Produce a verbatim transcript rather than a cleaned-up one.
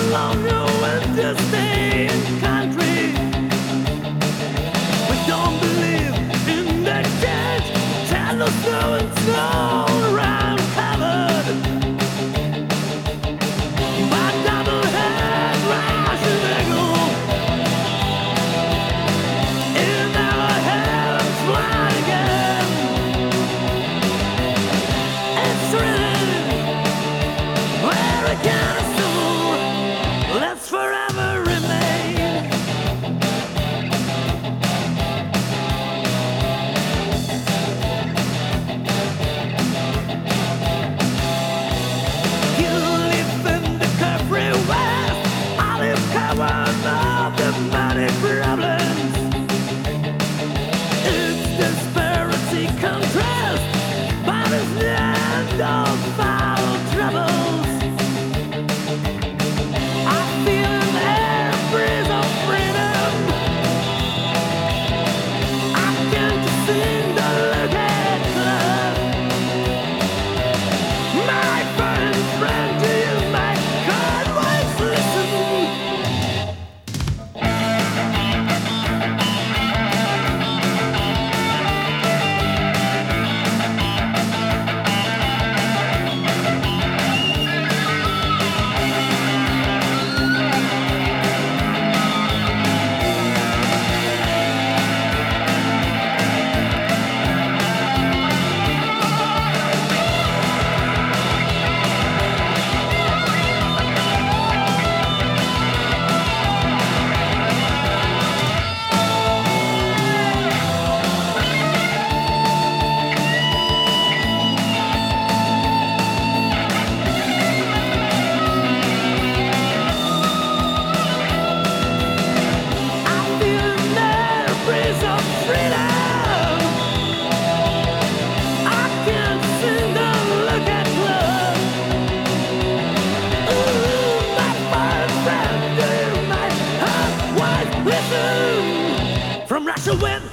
long you went to stay in country. We don't believe in the church. Tell us snow and snow around covered by double head Russian eagle. In our heavens fly again. It's written where it can soul. Let's forever remain. You live in the carefree west. I live covered of the money problems. It's disparity contrast, but it's the end of foul troubles. I feel an air breeze of freedom. I can't sing the Lookout Club. My friend, friend, do you make good ways listen? I feel an air breeze of freedom. I can't sing the Lookout Club. Ooh, my fine friend, do you mind? Huh? Why listen? From Russia with